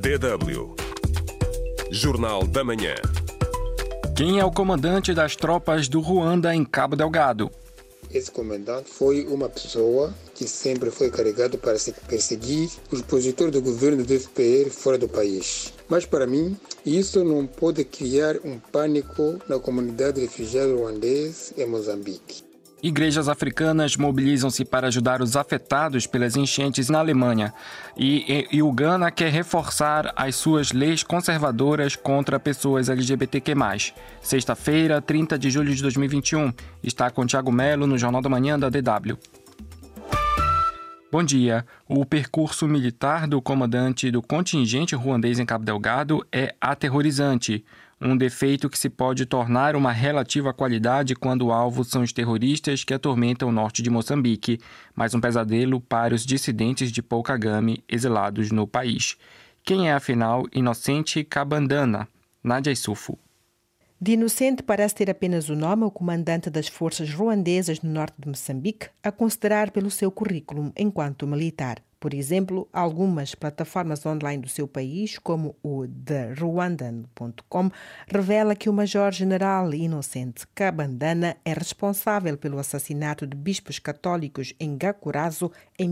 DW Jornal da Manhã. Quem é o comandante das tropas do Ruanda em Cabo Delgado? Esse comandante foi uma pessoa que sempre foi carregado para perseguir os opositores do governo do FPR fora do país. Mas para mim, isso não pode criar um pânico na comunidade refugiada ruandesa em Moçambique. Igrejas africanas mobilizam-se para ajudar os afetados pelas enchentes na Alemanha. E o Ghana quer reforçar as suas leis conservadoras contra pessoas LGBTQ+. Sexta-feira, 30 de julho de 2021. Está com Thiago Melo no Jornal da Manhã da DW. Bom dia. O percurso militar do comandante do contingente ruandês em Cabo Delgado é aterrorizante. Um defeito que se pode tornar uma relativa qualidade quando o alvo são os terroristas que atormentam o norte de Moçambique, mas um pesadelo para os dissidentes de Paul Kagame exilados no país. Quem é, afinal, Inocente Kabandana? Nádia Issoufou. De Inocente parece ter apenas o nome, o comandante das forças ruandesas no norte de Moçambique, a considerar pelo seu currículo enquanto militar. Por exemplo, algumas plataformas online do seu país, como o TheRwandan.com, revela que o Major-General Inocente Kabandana é responsável pelo assassinato de bispos católicos em Gakurazo em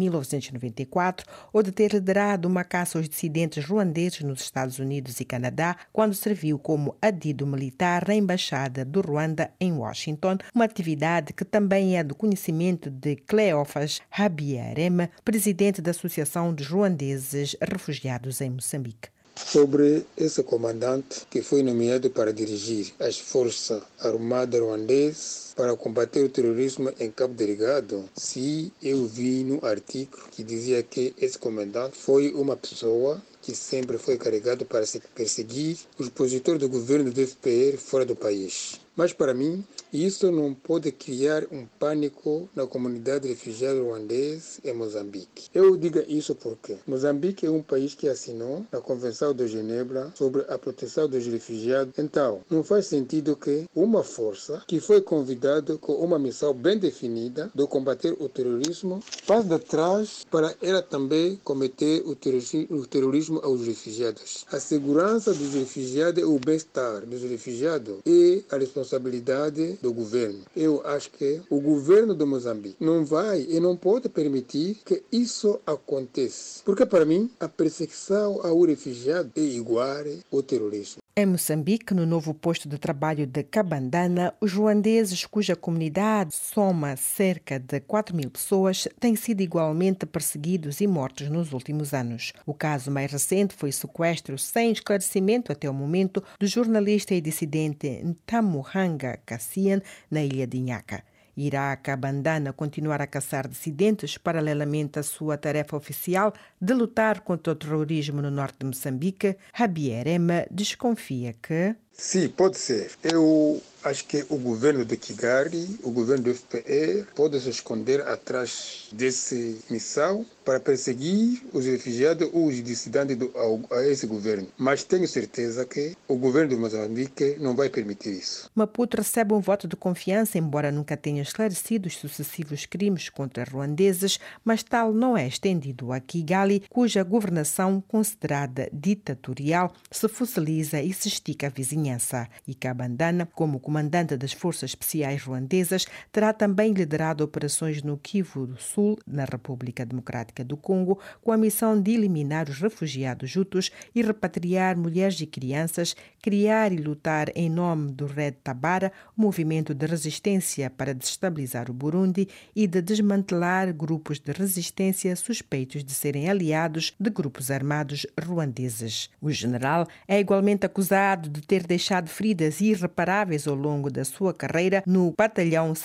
1994 ou de ter liderado uma caça aos dissidentes ruandeses nos Estados Unidos e Canadá quando serviu como adido militar na Embaixada do Ruanda em Washington, uma atividade que também é do conhecimento de Cleophas Habiyaremye, presidente da Associação dos Ruandeses Refugiados em Moçambique. Sobre esse comandante que foi nomeado para dirigir as Forças Armadas Ruandesas para combater o terrorismo em Cabo Delgado, se eu vi no artigo que dizia que esse comandante foi uma pessoa que sempre foi carregado para perseguir os opositores do governo do FPR fora do país. Mas para mim, isso não pode criar um pânico na comunidade refugiada ruandesa em Moçambique. Eu digo isso porque Moçambique é um país que assinou a Convenção de Genebra sobre a proteção dos refugiados. Então, não faz sentido que uma força que foi convidada com uma missão bem definida de combater o terrorismo passe de trás para ela também cometer o terrorismo aos refugiados. A segurança dos refugiados e o bem-estar dos refugiados é a responsabilidade do governo. Eu acho que o governo de Moçambique não vai e não pode permitir que isso aconteça. Porque para mim, a perseguição ao refugiado é igual ao terrorismo. Em Moçambique, no novo posto de trabalho de Kabandana, os ruandeses, cuja comunidade soma cerca de 4.000 pessoas, têm sido igualmente perseguidos e mortos nos últimos anos. O caso mais recente foi o sequestro sem esclarecimento até o momento do jornalista e dissidente Ntamuhanga Cassian na ilha de Inhaca. Irá Kabandana continuar a caçar dissidentes paralelamente à sua tarefa oficial de lutar contra o terrorismo no norte de Moçambique? Habiyaremye desconfia que... Sim, pode ser. Eu acho que o governo de Kigali, o governo do FPR, pode se esconder atrás dessa missão para perseguir os refugiados ou os dissidentes a esse governo. Mas tenho certeza que o governo de Moçambique não vai permitir isso. Maputo recebe um voto de confiança, embora nunca tenha esclarecido os sucessivos crimes contra ruandeses, mas tal não é estendido a Kigali, cuja governação, considerada ditatorial, se fossiliza e se estica a vizinhança. E Kabandana, como comandante das Forças Especiais Ruandesas, terá também liderado operações no Kivu do Sul, na República Democrática do Congo, com a missão de eliminar os refugiados hutus e repatriar mulheres e crianças, criar e lutar em nome do Red Tabara, movimento de resistência para desestabilizar o Burundi, e de desmantelar grupos de resistência suspeitos de serem aliados de grupos armados ruandeses. O general é igualmente acusado de ter deixado feridas irreparáveis ao longo da sua carreira no Batalhão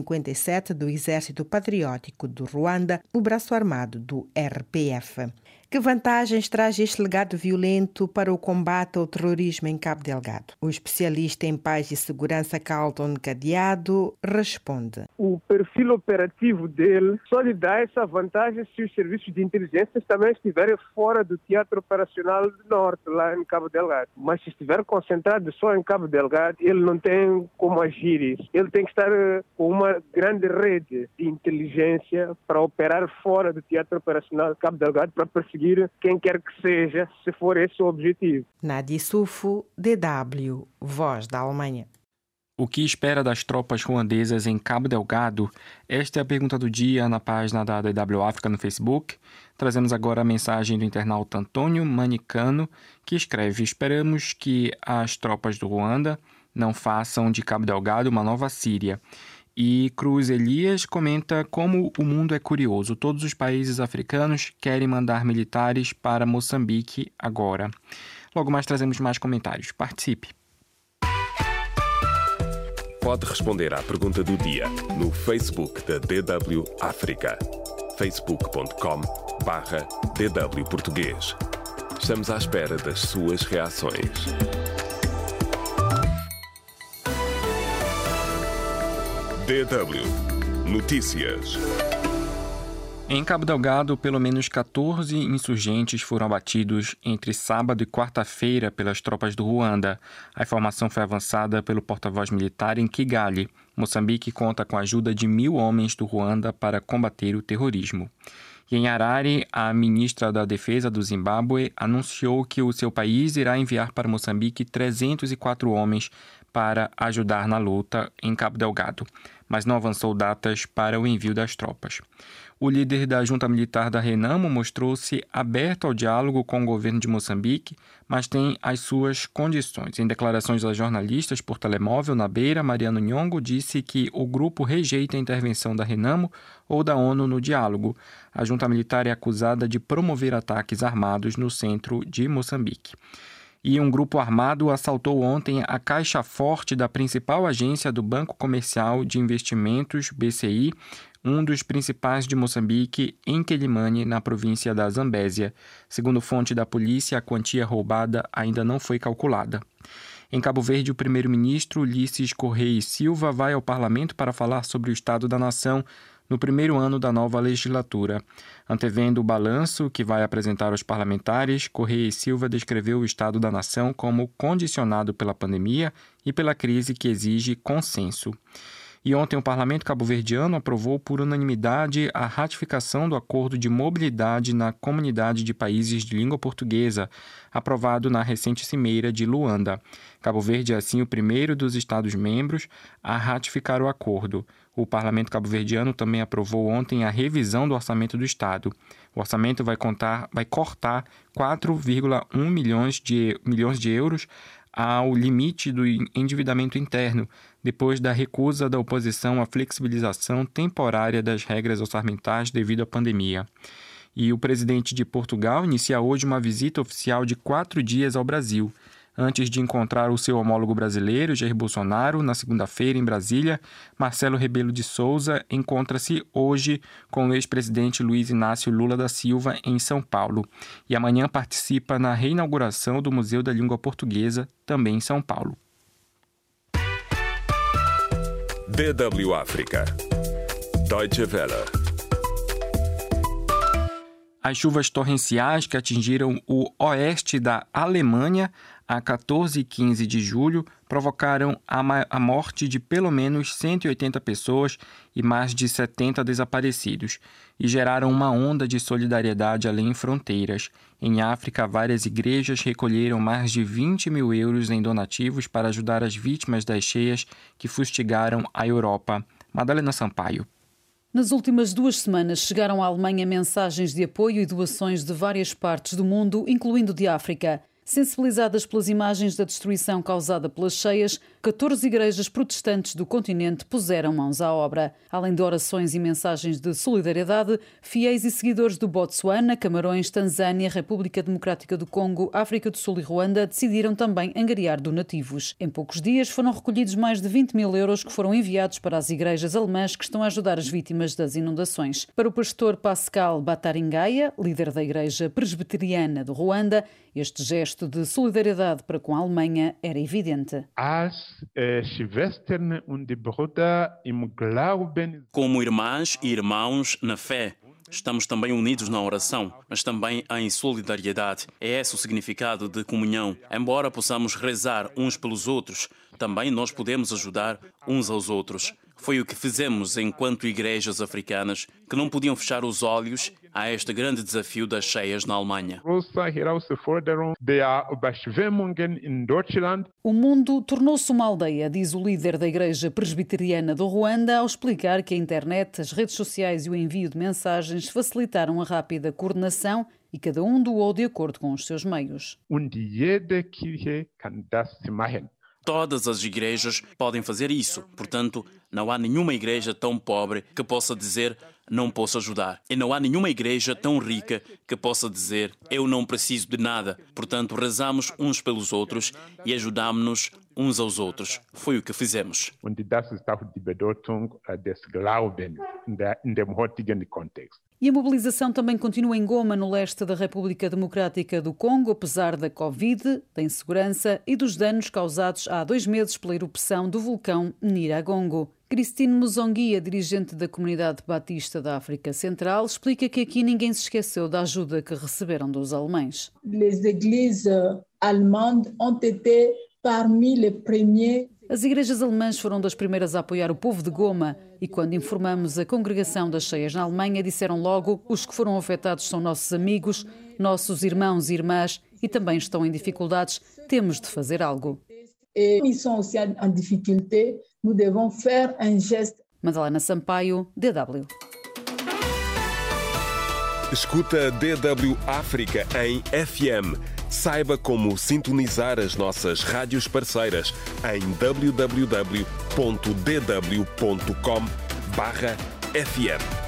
157 do Exército Patriótico do Ruanda, o braço armado do RPF. Que vantagens traz este legado violento para o combate ao terrorismo em Cabo Delgado? O especialista em paz e segurança Carlton Cadeado responde. O perfil operativo dele só lhe dá essa vantagem se os serviços de inteligência também estiverem fora do teatro operacional do norte, lá em Cabo Delgado. Mas se estiver concentrado focado só em Cabo Delgado, ele não tem como agir isso. Ele tem que estar com uma grande rede de inteligência para operar fora do Teatro Operacional de Cabo Delgado, para perseguir quem quer que seja, se for esse o objetivo. Nadia Sufo, DW, Voz da Alemanha. O que espera das tropas ruandesas em Cabo Delgado? Esta é a pergunta do dia na página da DW África no Facebook. Trazemos agora a mensagem do internauta Antônio Manicano, que escreve: esperamos que as tropas do Ruanda não façam de Cabo Delgado uma nova Síria. E Cruz Elias comenta como o mundo é curioso. Todos os países africanos querem mandar militares para Moçambique agora. Logo mais trazemos mais comentários. Participe! Pode responder à pergunta do dia no Facebook da DW África. facebook.com/DW Português. Estamos à espera das suas reações. DW Notícias. Em Cabo Delgado, pelo menos 14 insurgentes foram abatidos entre sábado e quarta-feira pelas tropas do Ruanda. A informação foi avançada pelo porta-voz militar em Kigali. Moçambique conta com a ajuda de 1.000 homens do Ruanda para combater o terrorismo. E em Harare, a ministra da Defesa do Zimbábue anunciou que o seu país irá enviar para Moçambique 304 homens para ajudar na luta em Cabo Delgado, mas não avançou datas para o envio das tropas. O líder da junta militar da Renamo mostrou-se aberto ao diálogo com o governo de Moçambique, mas tem as suas condições. Em declarações a jornalistas por telemóvel na Beira, Mariano Nhongo disse que o grupo rejeita a intervenção da Renamo ou da ONU no diálogo. A junta militar é acusada de promover ataques armados no centro de Moçambique. E um grupo armado assaltou ontem a caixa forte da principal agência do Banco Comercial de Investimentos, BCI, um dos principais de Moçambique, em Quelimane, na província da Zambésia. Segundo fonte da polícia, a quantia roubada ainda não foi calculada. Em Cabo Verde, o primeiro-ministro Ulisses Correia e Silva vai ao parlamento para falar sobre o estado da nação no primeiro ano da nova legislatura. Antevendo o balanço que vai apresentar aos parlamentares, Correia e Silva descreveu o estado da nação como condicionado pela pandemia e pela crise que exige consenso. E ontem o parlamento cabo-verdiano aprovou por unanimidade a ratificação do Acordo de Mobilidade na Comunidade de Países de Língua Portuguesa, aprovado na recente cimeira de Luanda. Cabo Verde é assim o primeiro dos Estados-membros a ratificar o acordo. O parlamento cabo-verdiano também aprovou ontem a revisão do orçamento do Estado. O orçamento vai cortar 4,1 milhões de euros ao limite do endividamento interno, depois da recusa da oposição à flexibilização temporária das regras orçamentais devido à pandemia. E o presidente de Portugal inicia hoje uma visita oficial de 4 dias ao Brasil. Antes de encontrar o seu homólogo brasileiro, Jair Bolsonaro, na segunda-feira em Brasília, Marcelo Rebelo de Souza encontra-se hoje com o ex-presidente Luiz Inácio Lula da Silva em São Paulo e amanhã participa na reinauguração do Museu da Língua Portuguesa, também em São Paulo. DW África. Deutsche Welle. As chuvas torrenciais que atingiram o oeste da Alemanha a 14 e 15 de julho provocaram a morte de pelo menos 180 pessoas e mais de 70 desaparecidos e geraram uma onda de solidariedade além fronteiras. Em África, várias igrejas recolheram mais de 20 mil euros em donativos para ajudar as vítimas das cheias que fustigaram a Europa. Madalena Sampaio. Nas últimas 2 semanas chegaram à Alemanha mensagens de apoio e doações de várias partes do mundo, incluindo de África. Sensibilizadas pelas imagens da destruição causada pelas cheias, 14 igrejas protestantes do continente puseram mãos à obra. Além de orações e mensagens de solidariedade, fiéis e seguidores do Botsuana, Camarões, Tanzânia, República Democrática do Congo, África do Sul e Ruanda decidiram também angariar donativos. Em poucos dias foram recolhidos mais de 20 mil euros que foram enviados para as igrejas alemãs que estão a ajudar as vítimas das inundações. Para o pastor Pascal Bataringaia, líder da Igreja Presbiteriana do Ruanda, este gesto de solidariedade para com a Alemanha era evidente. Como irmãs e irmãos na fé, Estamos também unidos na oração, mas também em solidariedade. É esse o significado de comunhão. Embora possamos rezar uns pelos outros, também nós podemos ajudar uns aos outros. Foi o que fizemos enquanto igrejas africanas que não podiam fechar os olhos a este grande desafio das cheias na Alemanha. O mundo tornou-se uma aldeia, diz o líder da Igreja Presbiteriana do Ruanda, ao explicar que a internet, as redes sociais e o envio de mensagens facilitaram a rápida coordenação e cada um doou de acordo com os seus meios. Todas as igrejas podem fazer isso. Portanto, não há nenhuma igreja tão pobre que possa dizer não posso ajudar. E não há nenhuma igreja tão rica que possa dizer eu não preciso de nada. Portanto, rezamos uns pelos outros e ajudamos-nos uns aos outros. Foi o que fizemos. E a mobilização também continua em Goma, no leste da República Democrática do Congo, apesar da Covid, da insegurança e dos danos causados há 2 meses pela erupção do vulcão Nyiragongo. Christine Muzonguia, dirigente da Comunidade Batista da África Central, explica que aqui ninguém se esqueceu da ajuda que receberam dos alemães. Les églises allemandes ont été parmi les premiers. As igrejas alemãs foram das primeiras a apoiar o povo de Goma e quando informamos a congregação das cheias na Alemanha, disseram logo: os que foram afetados são nossos amigos, nossos irmãos e irmãs e também estão em dificuldades, temos de fazer algo. Ils sont aussi en difficulté, nous devons faire un geste. Madalena Sampaio, DW. Escuta DW África em FM. Saiba como sintonizar as nossas rádios parceiras em www.dw.com/FM.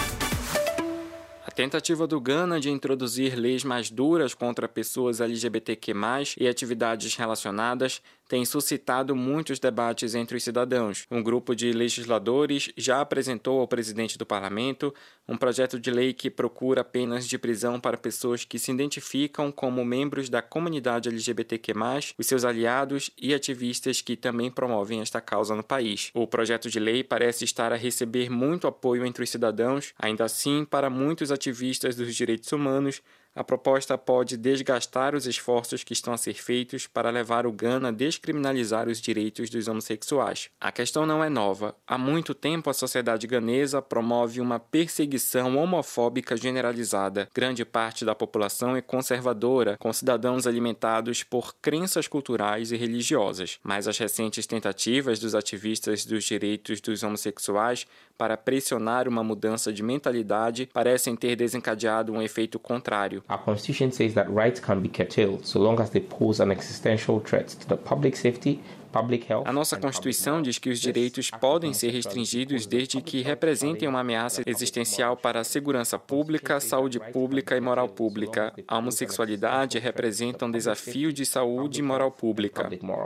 A tentativa do Ghana de introduzir leis mais duras contra pessoas LGBTQ+, e atividades relacionadas tem suscitado muitos debates entre os cidadãos. Um grupo de legisladores já apresentou ao presidente do parlamento um projeto de lei que procura penas de prisão para pessoas que se identificam como membros da comunidade LGBTQ+, os seus aliados e ativistas que também promovem esta causa no país. O projeto de lei parece estar a receber muito apoio entre os cidadãos, ainda assim, para muitos ativistas dos direitos humanos, a proposta pode desgastar os esforços que estão a ser feitos para levar o Ghana a descriminalizar os direitos dos homossexuais. A questão não é nova. Há muito tempo a sociedade ganesa promove uma perseguição homofóbica generalizada. Grande parte da população é conservadora, com cidadãos alimentados por crenças culturais e religiosas. Mas as recentes tentativas dos ativistas dos direitos dos homossexuais para pressionar uma mudança de mentalidade parecem ter desencadeado um efeito contrário. Our constitution says that rights can be curtailed so long as they pose an existential threat to the public safety, public health. A nossa Constituição diz que os direitos podem ser restringidos desde que representem uma ameaça existencial para a segurança pública, saúde pública e moral pública. A homossexualidade representa um desafio de saúde e moral pública.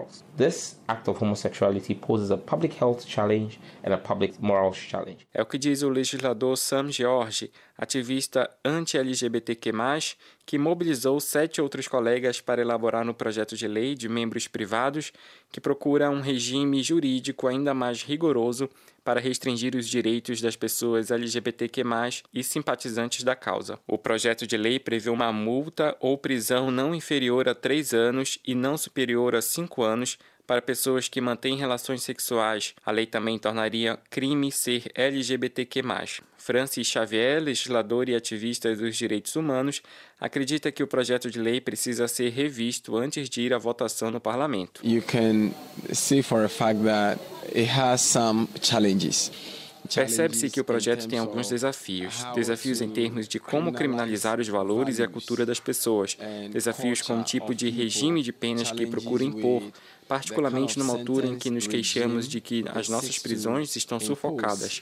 This act of homosexuality poses a public health challenge and a public morals challenge. É o que diz o legislador Sam George, ativista anti-LGBTQ+, que mobilizou 7 outros colegas para elaborar no projeto de lei de membros privados que procura um regime jurídico ainda mais rigoroso para restringir os direitos das pessoas LGBTQ+, e simpatizantes da causa. O projeto de lei prevê uma multa ou prisão não inferior a 3 anos e não superior a 5 anos para pessoas que mantêm relações sexuais. A lei também tornaria crime ser LGBTQ+. Francis Xavier, legislador e ativista dos direitos humanos, acredita que o projeto de lei precisa ser revisto antes de ir à votação no parlamento. You can see for a fact that it has some challenges. Percebe-se que o projeto tem alguns desafios em termos de como criminalizar os valores e a cultura das pessoas, desafios com o tipo de regime de penas que procura impor, particularmente numa altura em que nos queixamos de que as nossas prisões estão sufocadas.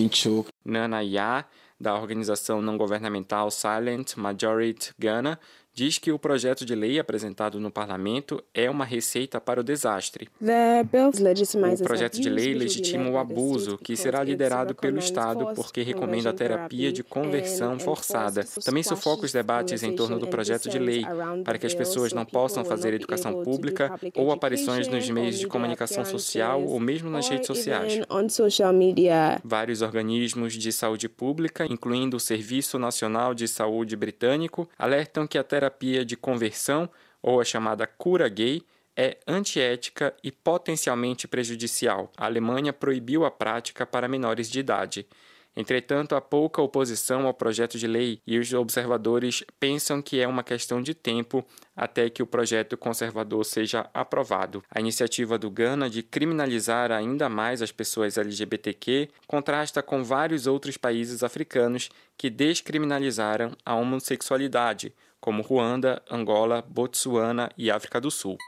Nana Ya, da organização não governamental Silent Majority Ghana, diz que o projeto de lei apresentado no parlamento é uma receita para o desastre. O projeto de lei legitima o abuso, que será liderado pelo Estado porque recomenda a terapia de conversão forçada. Também sufoca os debates em torno do projeto de lei, para que as pessoas não possam fazer educação pública ou aparições nos meios de comunicação social ou mesmo nas redes sociais. Vários organismos de saúde pública, incluindo o Serviço Nacional de Saúde britânico, alertam que a terapia de conversão, ou a chamada cura gay, é antiética e potencialmente prejudicial. A Alemanha proibiu a prática para menores de idade. Entretanto, há pouca oposição ao projeto de lei e os observadores pensam que é uma questão de tempo até que o projeto conservador seja aprovado. A iniciativa do Ghana de criminalizar ainda mais as pessoas LGBTQ contrasta com vários outros países africanos que descriminalizaram a homossexualidade, como Ruanda, Angola, Botsuana e África do Sul.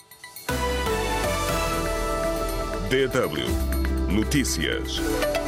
DW Notícias.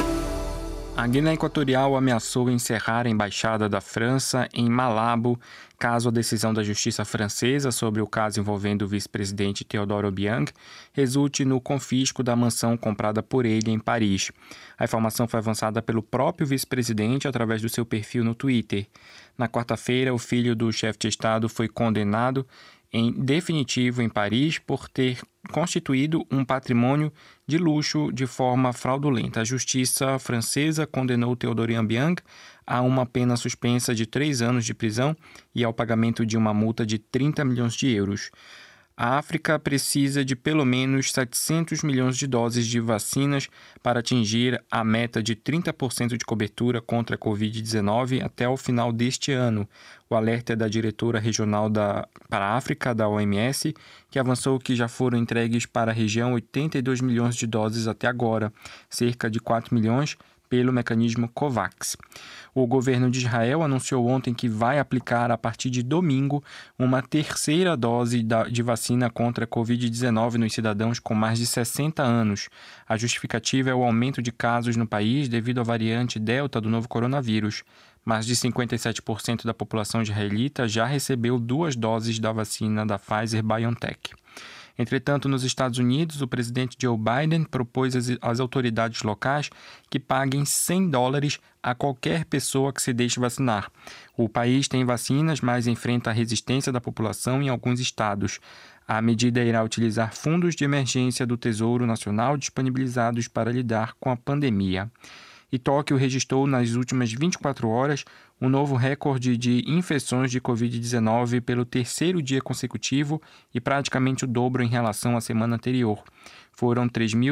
A Guiné Equatorial ameaçou encerrar a embaixada da França em Malabo, caso a decisão da justiça francesa sobre o caso envolvendo o vice-presidente Teodoro Obiang resulte no confisco da mansão comprada por ele em Paris. A informação foi avançada pelo próprio vice-presidente através do seu perfil no Twitter. Na quarta-feira, o filho do chefe de Estado foi condenado em definitivo em Paris por ter constituído um patrimônio de luxo de forma fraudulenta. A justiça francesa condenou Teodoro Obiang a uma pena suspensa de 3 anos de prisão e ao pagamento de uma multa de 30 milhões de euros. A África precisa de pelo menos 700 milhões de doses de vacinas para atingir a meta de 30% de cobertura contra a Covid-19 até o final deste ano. O alerta é da diretora regional para a África da OMS, que avançou que já foram entregues para a região 82 milhões de doses até agora, cerca de 4 milhões pelo mecanismo COVAX. O governo de Israel anunciou ontem que vai aplicar a partir de domingo uma terceira dose de vacina contra a Covid-19 nos cidadãos com mais de 60 anos. A justificativa é o aumento de casos no país devido à variante Delta do novo coronavírus. Mais de 57% da população israelita já recebeu 2 doses da vacina da Pfizer-BioNTech. Entretanto, nos Estados Unidos, o presidente Joe Biden propôs às autoridades locais que paguem $100 a qualquer pessoa que se deixe vacinar. O país tem vacinas, mas enfrenta a resistência da população em alguns estados. A medida irá utilizar fundos de emergência do Tesouro Nacional disponibilizados para lidar com a pandemia. E Tóquio registrou nas últimas 24 horas um novo recorde de infecções de Covid-19 pelo 3º dia consecutivo e praticamente o dobro em relação à semana anterior. Foram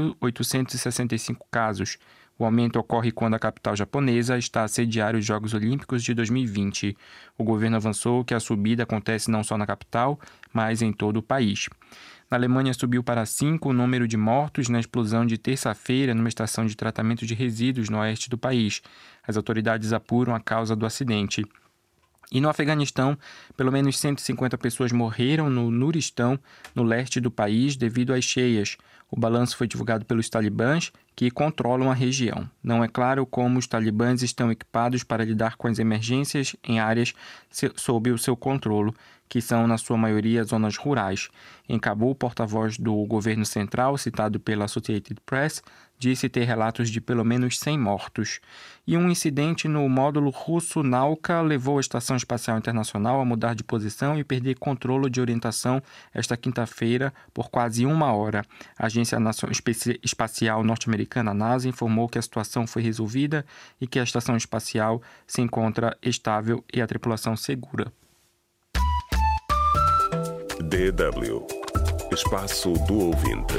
3.865 casos. O aumento ocorre quando a capital japonesa está a sediar os Jogos Olímpicos de 2020. O governo avançou que a subida acontece não só na capital, mas em todo o país. Na Alemanha, subiu para 5 o número de mortos na explosão de terça-feira numa estação de tratamento de resíduos no oeste do país. As autoridades apuram a causa do acidente. E no Afeganistão, pelo menos 150 pessoas morreram no Nuristão, no leste do país, devido às cheias. O balanço foi divulgado pelos talibãs, que controlam a região. Não é claro como os talibãs estão equipados para lidar com as emergências em áreas sob o seu controle, que são, na sua maioria, zonas rurais. Em Cabul, o porta-voz do governo central, citado pela Associated Press, disse ter relatos de pelo menos 100 mortos. E um incidente no módulo russo Nauka levou a Estação Espacial Internacional a mudar de posição e perder controle de orientação esta quinta-feira por quase 1 hora. A Agência Espacial Norte-Americana, NASA, informou que a situação foi resolvida e que a estação espacial se encontra estável e a tripulação segura. DW Espaço do Ouvinte.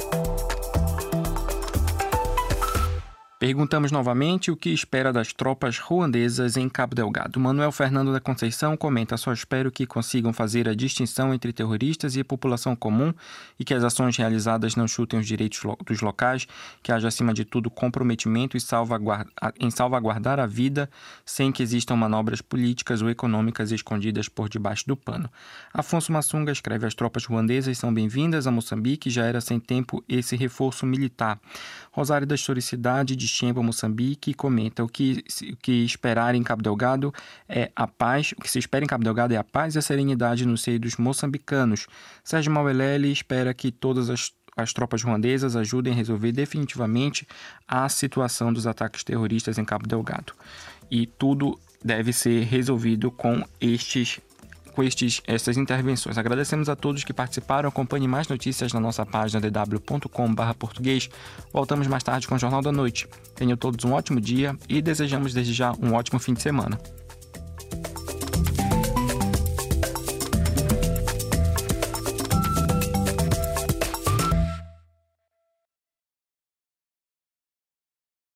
Perguntamos novamente o que espera das tropas ruandesas em Cabo Delgado. Manuel Fernando da Conceição comenta: só espero que consigam fazer a distinção entre terroristas e população comum e que as ações realizadas não chutem os direitos dos locais, que haja acima de tudo comprometimento em salvaguardar a vida sem que existam manobras políticas ou econômicas escondidas por debaixo do pano. Afonso Massunga escreve: as tropas ruandesas são bem-vindas a Moçambique, já era sem tempo esse reforço militar. Rosário da Historicidade de Chemba, Moçambique, comenta o que esperar em Cabo Delgado é a paz, o que se espera em Cabo Delgado é a paz e a serenidade no seio dos moçambicanos. Sérgio Mauelele espera que todas as tropas ruandesas ajudem a resolver definitivamente a situação dos ataques terroristas em Cabo Delgado. E tudo deve ser resolvido com essas intervenções. Agradecemos a todos que participaram. Acompanhe mais notícias na nossa página dw.com/português. Voltamos mais tarde com o Jornal da Noite. Tenham todos um ótimo dia e desejamos desde já um ótimo fim de semana.